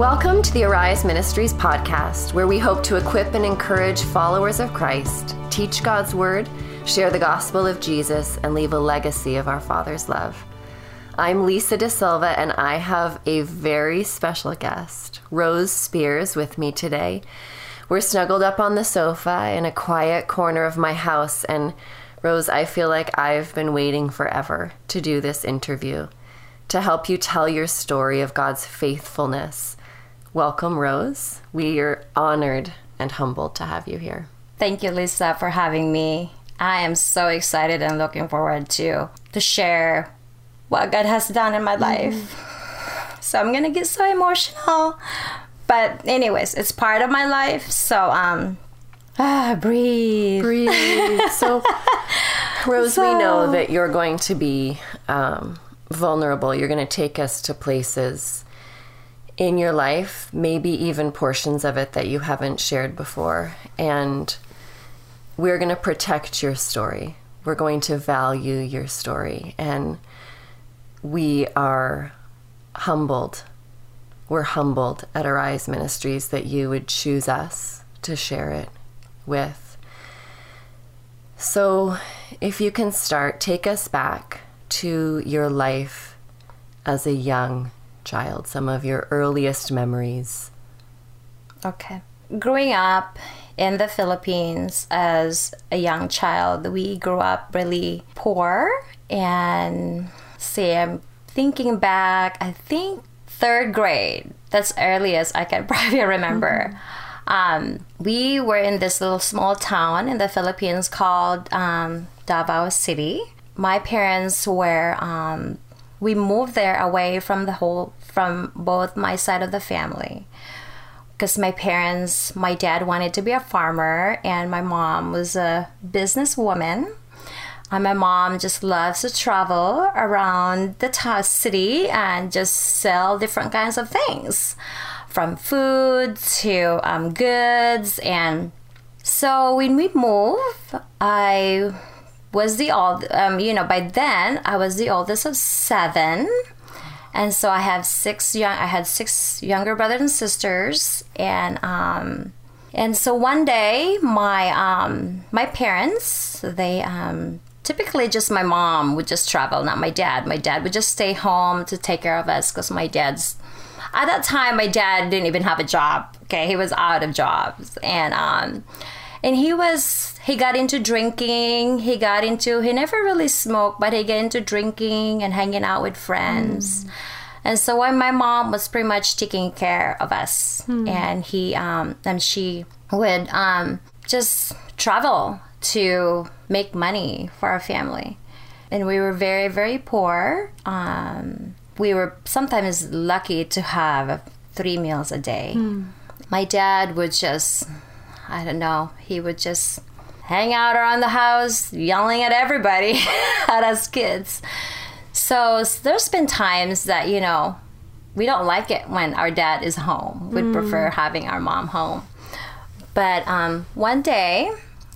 Welcome to the Arise Ministries podcast, where we hope to equip and encourage followers of Christ, teach God's word, share the gospel of Jesus, and leave a legacy of our Father's love. I'm Lisa De Silva, and I have a very special guest, Rose Spears, with me today. We're snuggled up on the sofa in a quiet corner of my house, and Rose, I feel like I've been waiting forever to do this interview, to help you tell your story of God's faithfulness. Welcome, Rose. We are honored and humbled to have you here. Thank you, Lisa, for having me. I am so excited and looking forward to share what God has done in my life. So I'm going to get so emotional. But anyways, it's part of my life. So, breathe. Breathe. So, Rose, we know that you're going to be vulnerable. You're going to take us to places in your life, maybe even portions of it that you haven't shared before. And we're going to protect your story. We're going to value your story. And we are humbled. We're humbled at Arise Ministries that you would choose us to share it with. So if you can start, take us back to your life as a young child, some of your earliest memories. Okay. Growing up in the Philippines as a young child, we grew up really poor. And I'm thinking back, I think third grade. That's earliest I can probably remember. We were in this little small town in the Philippines called Davao City. My parents were we moved there away from both my side of the family, because my dad wanted to be a farmer and my mom was a businesswoman. And my mom just loves to travel around the city and just sell different kinds of things, from food to goods. And so when we moved, I was by then I was the oldest of 7, and so I had 6 younger brothers and sisters, and so one day my parents, they typically just my mom would just travel, not my dad. My dad would just stay home to take care of us, because at that time my dad didn't even have a job. Okay, he was out of jobs, and he got into drinking. He never really smoked, but he got into drinking and hanging out with friends. And so when my mom was pretty much taking care of us, and she would just travel to make money for our family. And we were very, very poor. We were sometimes lucky to have 3 meals a day. My dad would just, he would just hang out around the house, yelling at everybody, at us kids. So there's been times that, we don't like it when our dad is home. We'd prefer having our mom home. But one day,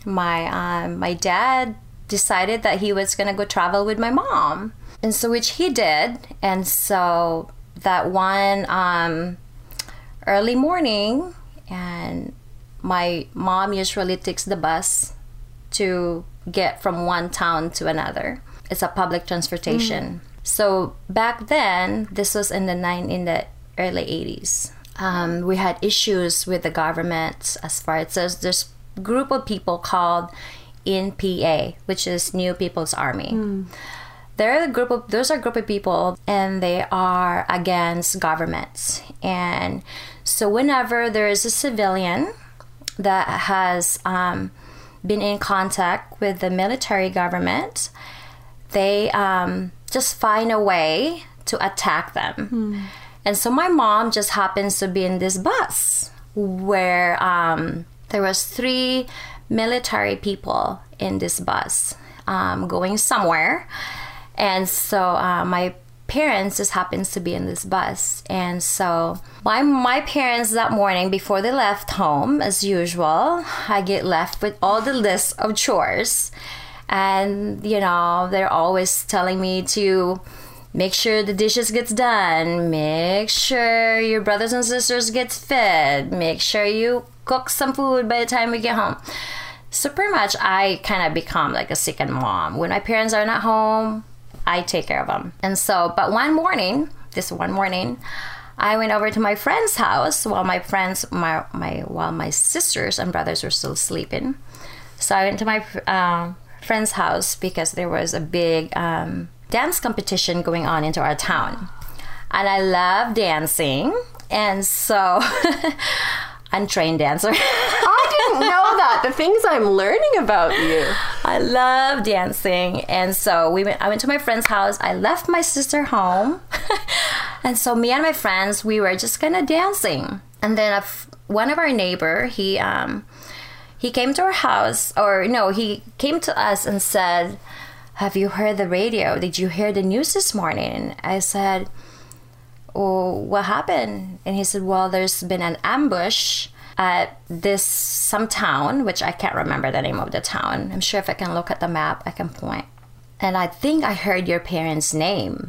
my dad decided that he was going to go travel with my mom. And so, which he did. And so that one early morning, and my mom usually takes the bus to get from one town to another. It's a public transportation. So back then, this was in the early 80s. We had issues with the government as far as there's a group of people called NPA, which is New People's Army. Those are a group of people, and they are against government. And so whenever there is a civilian that has been in contact with the military government, they just find a way to attack them. And so my mom just happens to be in this bus where there was 3 military people in this bus going somewhere. And so my parents just happens to be in this bus. And so my parents that morning, before they left home, as usual, I get left with all the lists of chores. And, they're always telling me to make sure the dishes gets done, make sure your brothers and sisters gets fed, make sure you cook some food by the time we get home. So pretty much I kind of become like a second mom. When my parents are not home, I take care of them. And so, but one morning, I went over to my friend's house while while my sisters and brothers were still sleeping. So I went to my friend's house because there was a big dance competition going on into our town. And I love dancing. And so, untrained dancer. I didn't know that. The things I'm learning about you. I love dancing. And so I went to my friend's house. I left my sister home. And so me and my friends, we were just kind of dancing. And then one of our neighbor, he came to our house, or no, he came to us and said, have you heard the radio? Did you hear the news this morning? And I said, oh, what happened? And he said, well, there's been an ambush at some town, which I can't remember the name of the town. I'm sure if I can look at the map, I can point. And I think I heard your parents' name.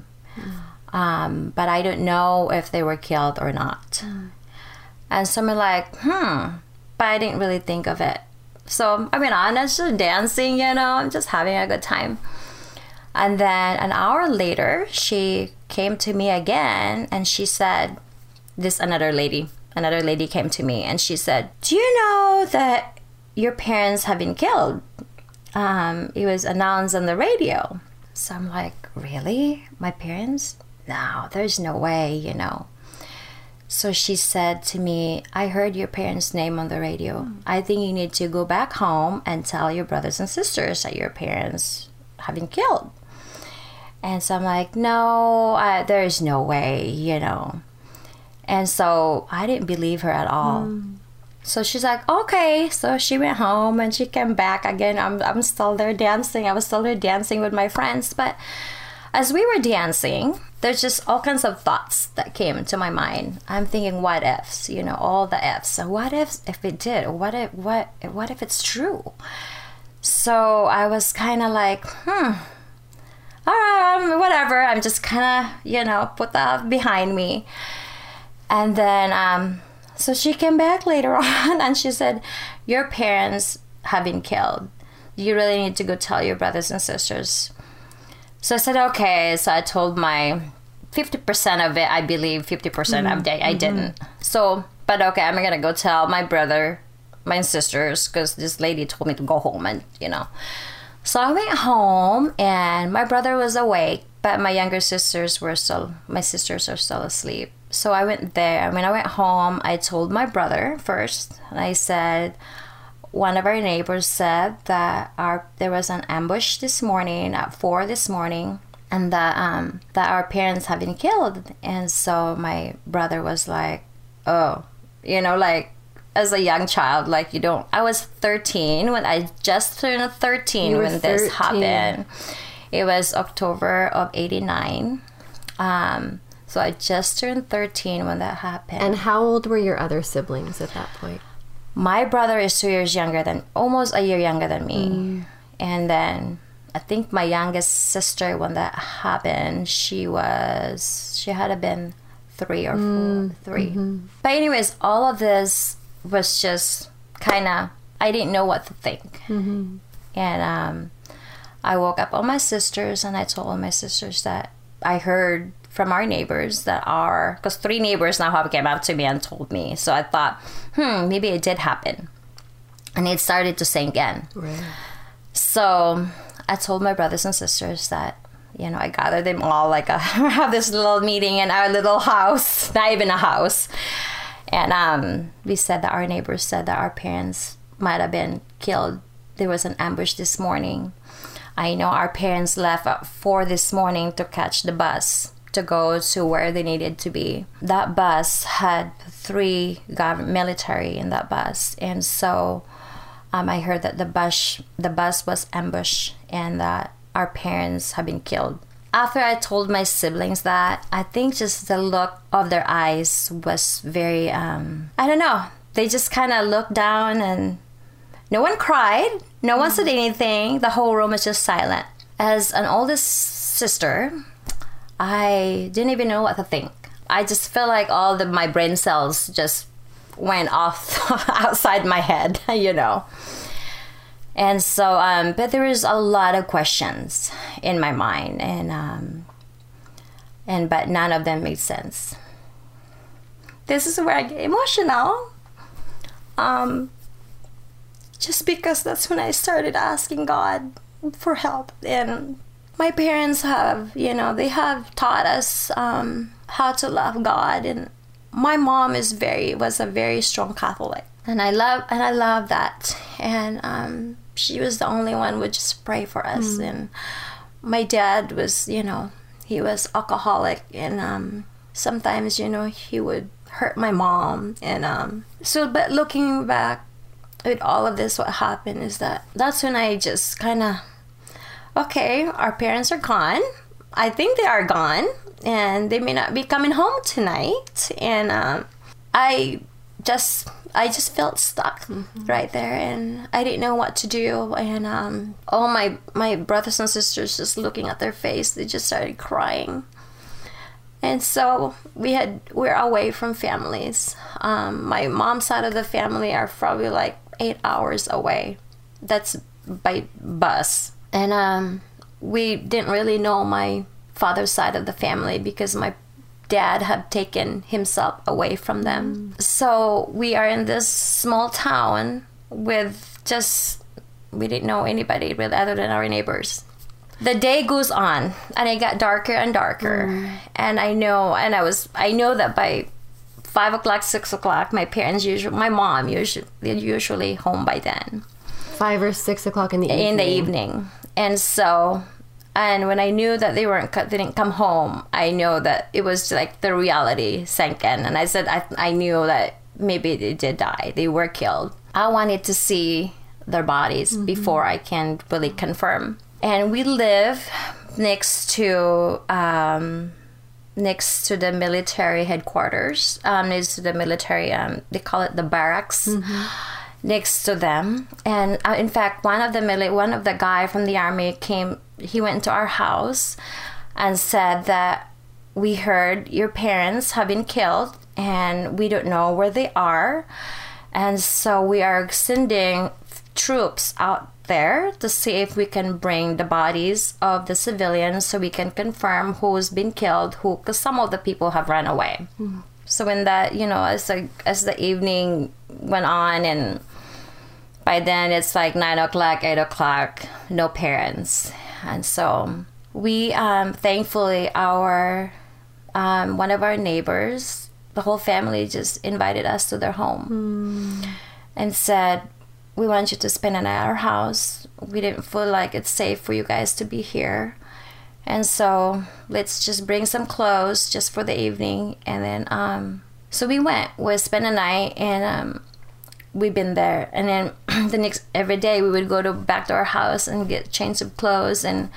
But I don't know if they were killed or not. And so I'm like, but I didn't really think of it. So I went on, I was just dancing, I'm just having a good time. And then an hour later, she came to me again and she said, another lady came to me and she said, do you know that your parents have been killed? It was announced on the radio. So I'm like, really? My parents? No, there's no way, So she said to me, I heard your parents' name on the radio. I think you need to go back home and tell your brothers and sisters that your parents have been killed. And so I'm like, no, there's no way, And so I didn't believe her at all. So she's like, okay. So she went home and she came back again. I'm still there dancing. I was still there dancing with my friends. But as we were dancing, there's just all kinds of thoughts that came to my mind. I'm thinking, what ifs, all the ifs. So what if it did? What if it's true? So I was kind of like, all right, whatever. I'm just kind of, put that behind me. And then, so she came back later on and she said, your parents have been killed. You really need to go tell your brothers and sisters. So I said, okay. So I told my 50% of it, I believe 50% of it, I didn't. So, but okay, I'm going to go tell my brother, my sisters, because this lady told me to go home and, So I went home and my brother was awake, but my sisters are still asleep. So I went there. And when I went home, I told my brother first, and I said, one of our neighbors said that there was an ambush this morning at 4 this morning, and that our parents have been killed. And so my brother was like, oh, like as a young child, like I was 13 when I just turned 13 when 13. This happened. It was October of 89. So I just turned 13 when that happened. And how old were your other siblings at that point? My brother is 2 years almost a year younger than me. And then I think my youngest sister, when that happened, she had been 3 or 4, 3. But anyways, all of this was just kind of, I didn't know what to think. And I woke up all my sisters and I told all my sisters that I heard from our neighbors because 3 neighbors now have came up to me and told me. So I thought, maybe it did happen. And it started to sink in. Right. So I told my brothers and sisters that, I gathered them all, like have this little meeting in our little house, not even a house. And we said that our neighbors said that our parents might have been killed. There was an ambush this morning. I know our parents left at 4 this morning to catch the bus to go to where they needed to be. That bus had 3 military in that bus. And so I heard that the bus was ambushed and that our parents have been killed. After I told my siblings that, I think just the look of their eyes was very, I don't know. They just kind of looked down and no one cried. No one said anything. The whole room was just silent. As an oldest sister, I didn't even know what to think. I just felt like all my brain cells just went off outside my head, you know. And so, but there was a lot of questions in my mind, but none of them made sense. This is where I get emotional. Just because that's when I started asking God for help. And my parents have, they have taught us how to love God. And my mom was a very strong Catholic. And I love that. And she was the only one who would just pray for us. And my dad was, he was alcoholic. And sometimes, he would hurt my mom. And but looking back with all of this, what happened is that's when I just kind of, okay, our parents are gone. I think they are gone, and they may not be coming home tonight. And I just felt stuck right there, and I didn't know what to do. And all my brothers and sisters, just looking at their face, they just started crying. And so we're away from families. My mom's side of the family are probably like 8 hours away. That's by bus. And we didn't really know my father's side of the family because my dad had taken himself away from them. So we are in this small town with we didn't know anybody really other than our neighbors. The day goes on, and it got darker and darker. And I know that by 5 o'clock, 6 o'clock, my mom usually home by then. 5 or 6 o'clock in the evening. In the evening. And so, and when I knew that they didn't come home, I know that it was like the reality sank in. And I said, I knew that maybe they did die. They were killed. I wanted to see their bodies before I can really confirm. And we live next to the military headquarters, next to the military, they call it the barracks, next to them. And in fact, one of the guy from the army he went to our house and said that we heard your parents have been killed and we don't know where they are. And so we are sending troops out there to see if we can bring the bodies of the civilians so we can confirm who's been killed, because some of the people have run away. So when that, as the evening went on, and by then it's like 9 o'clock, 8 o'clock, no parents. And so we, thankfully, one of our neighbors, the whole family just invited us to their home and said, we want you to spend a night at our house. We didn't feel like it's safe for you guys to be here. And so let's just bring some clothes just for the evening. And then, so we spent a night, and we've been there. And then every day we would go back to our house and change some clothes. And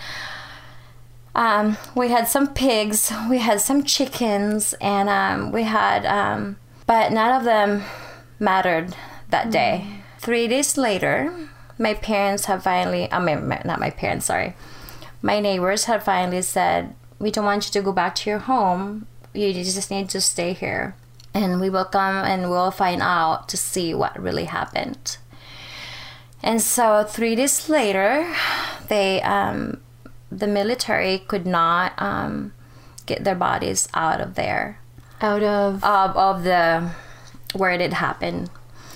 we had some pigs, we had some chickens, and we had, but none of them mattered that day. 3 days later, my parents have finally, not my parents, sorry. My neighbors have finally said, we don't want you to go back to your home. You just need to stay here. And we will come and we'll find out to see what really happened. And so 3 days later, the military could not get their bodies out of there. Out of? Of where it had happened.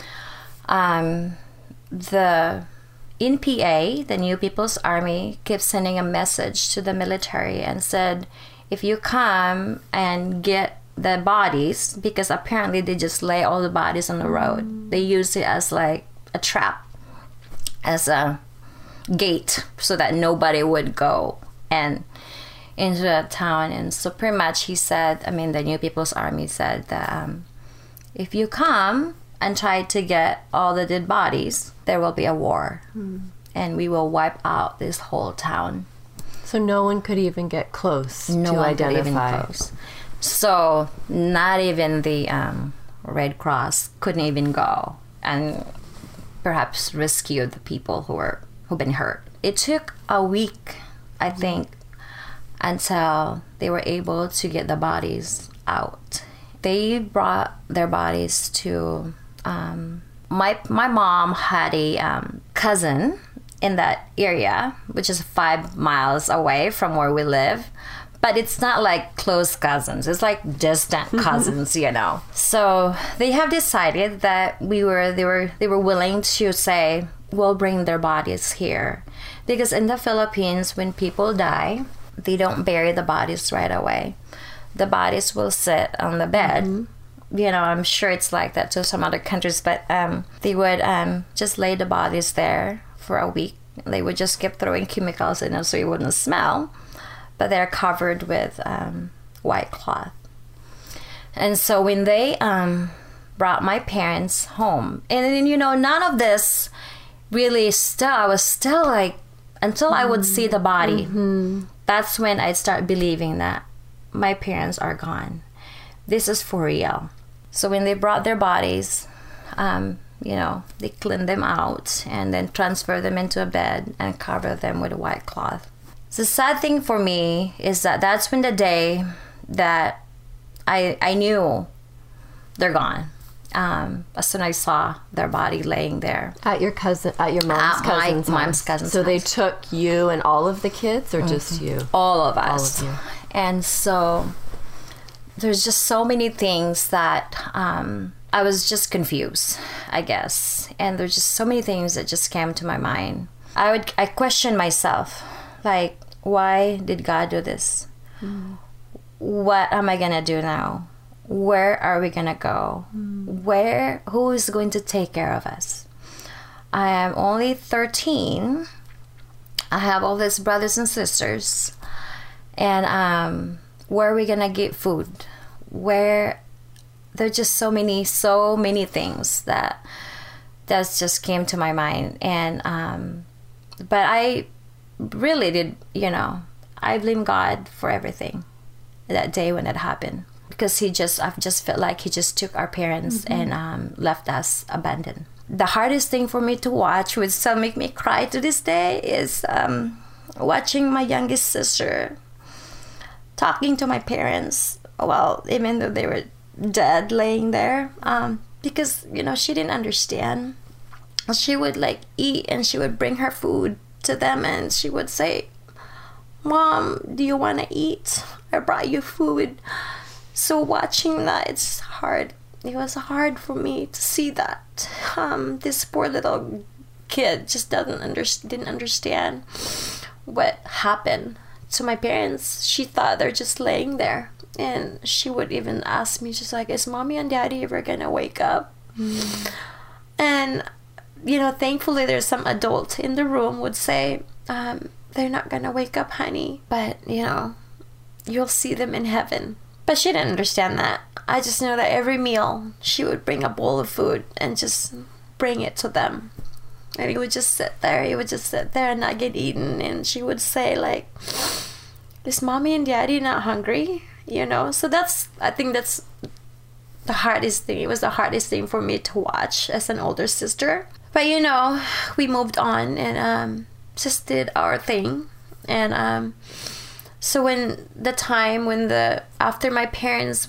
The NPA, the New People's Army, kept sending a message to the military and said, if you come and get the bodies, because apparently they just lay all the bodies on the road. They use it as like a trap, as a gate, so that nobody would go and into the town. And so pretty much the New People's Army said that if you come and try to get all the dead bodies, there will be a war. And we will wipe out this whole town. So no one could even get close to one identify. Could even close. So not even the Red Cross couldn't even go and perhaps rescue the people who've been hurt. It took a week, I think, until they were able to get the bodies out. They brought their bodies to my mom had a cousin in that area, which is 5 miles away from where we live. But it's not like close cousins. It's like distant cousins, you know. So they have decided that they were willing to say, we'll bring their bodies here. Because in the Philippines, when people die, they don't bury the bodies right away. The bodies will sit on the bed. You know, I'm sure it's like that to some other countries, but they would just lay the bodies there for a week. They would just keep throwing chemicals in it so it wouldn't smell. But they're covered with white cloth. And so when they brought my parents home, and then, you know, none of this really I was still like, until I would see the body, that's when I start believing that my parents are gone. This is for real. So when they brought their bodies, you know, they cleaned them out and then transferred them into a bed and covered them with a white cloth. The sad thing for me is that that's when the day that I knew they're gone. As soon as I saw their body laying there at your mom's cousin's house. So they took you and all of the kids, or just you? All of us. All of you. And so there's just so many things that I was just confused, I guess. And there's just so many things that just came to my mind. I questioned myself, like, why did God do this? What am I gonna do now? Where are we gonna go? Who is going to take care of us? I am only 13. I have all these brothers and sisters. And where are we gonna get food? There's just so many things that just came to my mind. And but I really did, you know, I blame God for everything that day when it happened, because I've just felt like he just took our parents and left us abandoned. The hardest thing for me to watch, which still make me cry to this day, is watching my youngest sister talking to my parents, well, even though they were dead, laying there, because, you know, she didn't understand. She would like eat and she would bring her food to them and she would say, Mom, do you want to eat? I brought you food. So watching that, it's hard. It was hard for me to see that this poor little kid just didn't understand what happened to my parents. She thought they're just laying there, and she would even ask me, just like, is Mommy and Daddy ever gonna wake up? And, you know, thankfully there's some adult in the room would say, they're not gonna wake up, honey, but, you know, you'll see them in heaven. But she didn't understand that. I just know that every meal she would bring a bowl of food and just bring it to them, and he would just sit there and not get eaten. And she would say, like, is Mommy and Daddy not hungry? You know, so I think that's the hardest thing. It was the hardest thing for me to watch as an older sister. But, you know, we moved on and just did our thing. And so after my parents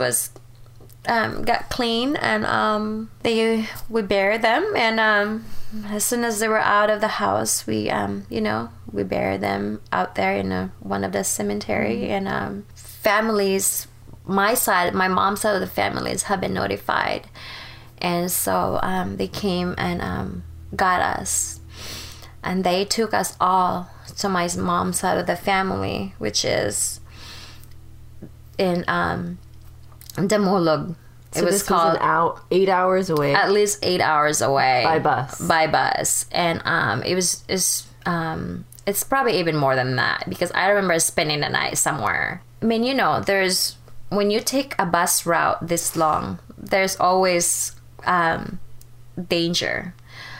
got clean, and we buried them, and as soon as they were out of the house, we buried them out there in one of the cemetery. And families, my mom's side of the families have been notified, and so they came and got us, and they took us all to my mom's side of the family, which is in Damulog. So it was called 8 hours away. At least 8 hours away by bus. And it's probably even more than that, because I remember spending the night somewhere. I mean, you know, when you take a bus route this long, there's always danger.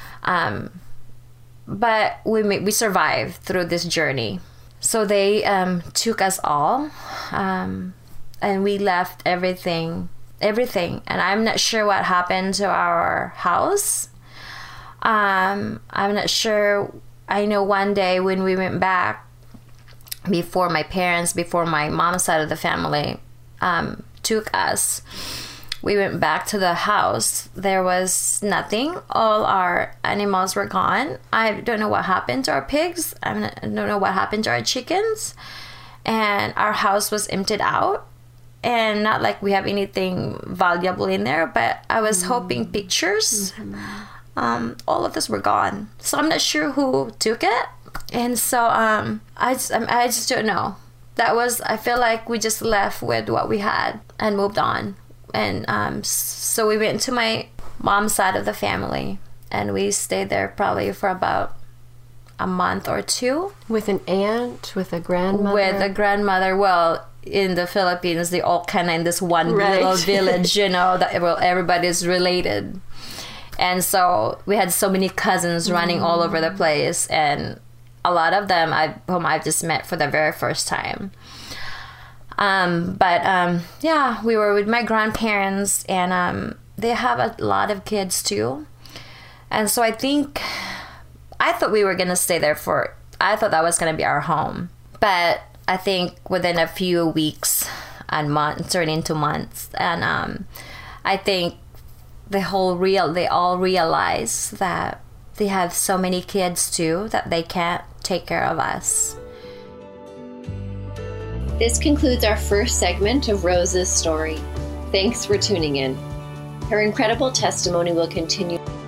But we survived through this journey. So they took us all, and we left everything, and I'm not sure what happened to our house. I'm not sure. I know one day when we went back, before my mom's side of the family took us, we went back to the house. There was nothing. All our animals were gone. I don't know what happened to our pigs. I don't know what happened to our chickens. And our house was emptied out. And not like we have anything valuable in there, but I was hoping pictures. All of this were gone. So I'm not sure who took it. And so I just don't know. I feel like we just left with what we had and moved on. And so we went to my mom's side of the family, and we stayed there probably for about a month or two. With an aunt, with a grandmother? With a grandmother. Well, in the Philippines, they all kind of in this one little village, that everybody's related. And so we had so many cousins running all over the place, and a lot of them whom I've just met for the very first time. We were with my grandparents, and they have a lot of kids too. And so I thought we were going to stay there I thought that was going to be our home. But I think within a few weeks and months, turned into months. And I think they all realize that they have so many kids too that they can't take care of us. This concludes our first segment of Rose's story. Thanks for tuning in. Her incredible testimony will continue.